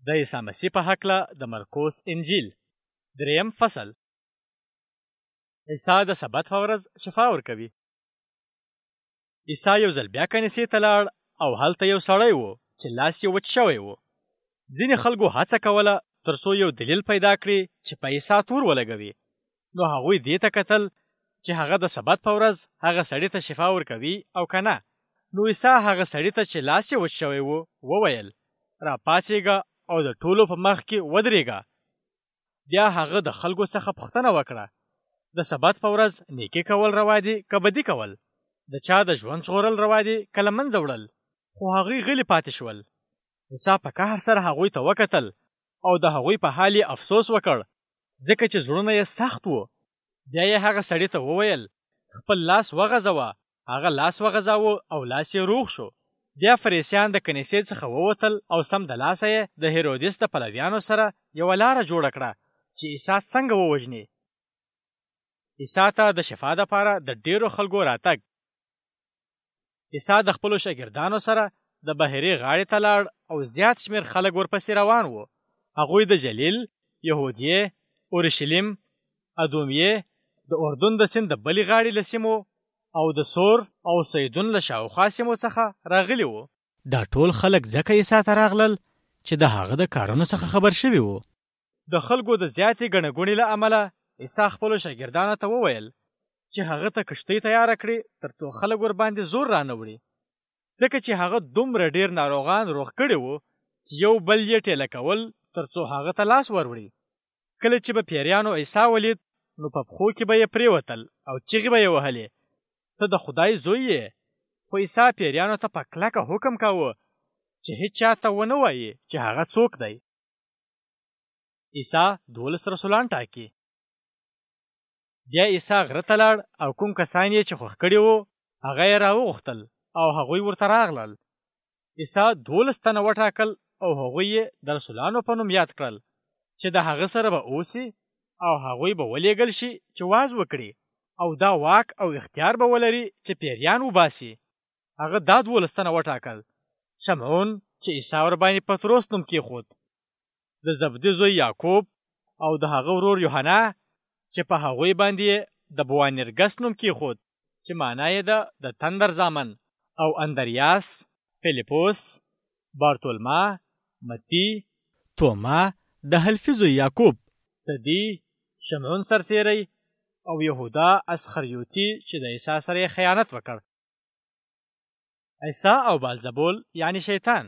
د عیسی مسیح په هکله د مرقس انجیل 3 فصل. عیسی د سبت په ورځ شفا ورکوي. عیسی یو ځل بیا کنیسې ته لاړ او هلته یو سړی و چې لاس یې وچ شوی و. ځینې خلکو هڅه کوله ترڅو یو دلیل پیدا کړي چې په عیسی تور ولګوي. نو هغوی دې ته کتل چې هغه د سبت په ورځ هغه سړي ته شفا ورکوي او که نه. نو عیسی هغه سړي ته چې لاس یې وچ شوی و وویل، راپاڅېږه او د ټولو په مخ کې ودرېږه. بیا هغه د خلکو څخه پوښتنه وکړه، د سبت په ورځ نیکي کول روا دي که بدي کول؟ د چا د ژوند ژغورل روا دي که له منځه وړل؟ خو هغوی غلي پاتې شول. عیسی په قهر سره هغوی ته وکتل او د هغوی په حال یې افسوس وکړ، ځکه چې زړونه یې سخت وو. بیا یې هغه سړي ته وویل، خپل لاس وغځوه. هغه لاس وغځاوه او لاس یې روغ شو. بیا فریسیان د کنیسې څخه ووتل او سم د لاسه یې د هیرودیس د پلویانو سره یوه لاره جوړه کړه چې عیسی څنګه ووژني. عیسی ته د شفا دپاره د ډیرو خلکو راتګ. عیسی د خپلو شاګردانو سره د بحیرې غاړې ته لاړ او زیات شمېر خلک ورپسې روان وو. هغوی د جلیل، یهودیې، اورشلیم، ادومیې، د اردن د سیند د بلې غاړې له سیمو او د سور او سیدون له شاوخوا سیمو څخه راغلي وو. دا ټول خلک ځکه عیسی ته راغلل چې د هغه د کارونو څخه خبر شوي وو. د خلکو د زیاتې ګڼه ګوڼې له امله عیسی خپلو شاګردانو ته وویل چې هغه ته کښتۍ تیاره کړي ترڅو خلک ورباندې زور رانه وړي، ځکه چې هغه دومره ډیر ناروغان روغ کړي وو چې یو بل یې ټېله کول ترڅو هغه ته لاس وروړي. کله چې به پیریانو عیسی ولید نو په پښو کې به یې پرېوتل او چیغې به یې وهلې، ته د خدای زوی یې. خو عیسی پیریانو ته په کلکه حکم کاوه چې هیڅ چا ته ونه وایي چې هغه څوک دی. عیسی 12 رسولان ټاکي. بیا عیسی غره ته لاړ او کوم کسان یې چې خوښ کړي وو هغه یې راوغوښتل او هغوی ورته راغلل. عیسی 12 تنه وټاکل او هغوی یې د رسولانو په نوم یاد کړل چې د هغه سره به اوسي او هغوی به ولېږل شي چې واز وکړي او دا واک او اختیار به ولري چې پیریان وباسي. هغه دا 12 تنه وټاکل: شمعون چې عیسی ورباندې پطرس نوم کېښود، د زبدي زوی یعقوب او د هغه ورور یوحنا چې په هغوی باندې د بوانرګس نوم کېښود چې معنا یې ده د تندر زامن، او اندریاس، فیلیپوس، بارتولما، متی، توما د حلفي زوی یعقوب، تدی، شمعون سرتیری او یهودا اسخریوطي چې د عیسی سره یې خیانت وکړ. عیسی او بلزبول یعنی شیطان.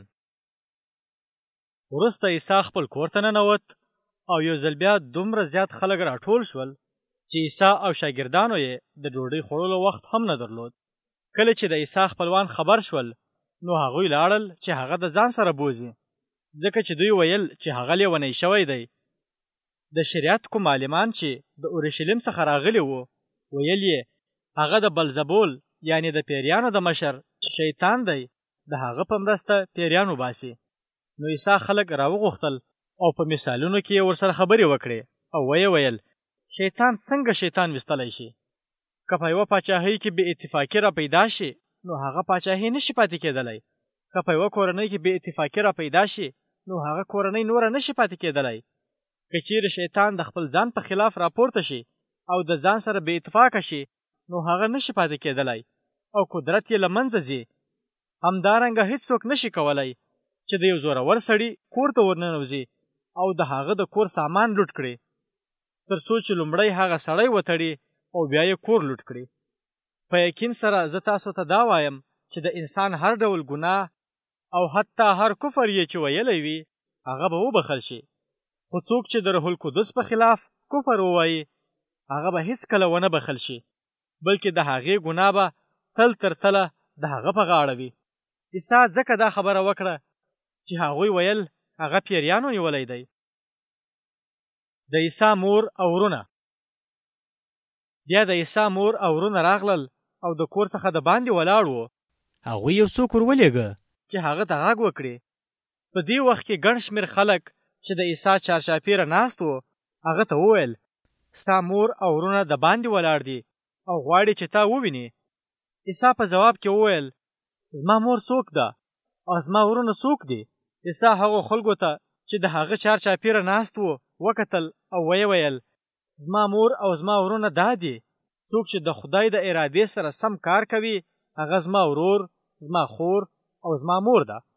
وروسته عیسی خپل کور ته ننوت او یو ځل بیا دومره زیات خلک راټول شول چې عیسی او شاګردانو یې د ډوډۍ خوړلو وخت هم نه درلود. کله چې د عیسی خپلوان خبر شول نو هغوی لاړل چې هغه د ځان سره بوځي، ځکه چې دوی ویل چې هغه لیونی شوی دی. د شریعت کوم عالمان چې د اورشلیم څخه راغلي وو ویل یې هغه د بلزبول یعنی د پیریانو د مشر شیطان دی، د هغه په مرسته پیریان وباسي. نو عیسی خلک راوغوښتل او په مثالونو کې یې ورسره خبرې وکړې او ویې ویل شیطان څنګه شیطان ویستلی شي؟ که په یوه پاچاهۍ کې بې اتفاقي را پیدا شي نو هغه پاچاهۍ نشي پاتې کېدلی. که په یوه کورنۍ کې بې اتفاقي را پیدا شي نو هغه کورنۍ نوره نشي پاتې کېدلی. که چیرې شیطان د خپل ځان په خلاف راپورته شي او د ځان سره بې اتفاقه شي نو هغه نشي پاتې کېدلی او قدرت یې له منځه ځي. همدارنګه هیڅوک نشي کولی چې د یو زورور سړي کور ته ورننوځي او د هغه د کور سامان لوټ کړي تر څو چې لومړی هغه سړی وتړي او بیا یې کور لوټ کړي. په یقین سره زه تاسو ته دا وایم چې د انسان هر ډول ګناه او حتی هر کفر یې چې ویلی وي هغه به وبخل شي، خو څوک چې د روح القدس په خلاف کفر ووایي هغه به هیڅ کله ونه بخل شي، بلکې د هغې ګناه به تل تر تله د هغه په غاړه وي. عیسی ځکه دا خبره وکړه چې هغوی ویل هغه پیریانو نیولی دی. د عیسی مور او ورونه. بیا د عیسی مور او ورونه راغلل او د کور څخه د باندې ولاړ وو. هغوی یو څوک ورولېږه چې هغه ته غږ وکړي. په دې وخت کې ګڼ شمېر خلک چې د عیسی چارچاپېره ناست وو هغه ته وویل ستا مور او ورونه د باندې ولاړ دي او غواړي چې تا وویني. عیسی په ځواب کې وویل زما مور څوک ده او زما ورونه څوک دي؟ عیسی هغو خلکو ته چې د هغه چارچاپیره ناست وو وکتل او ویې ویل زما مور او زما ورونه دا دي څوک چې د خدای د ارادې سره سم کار کوي هغه زما ورور زما خور او زما مور ده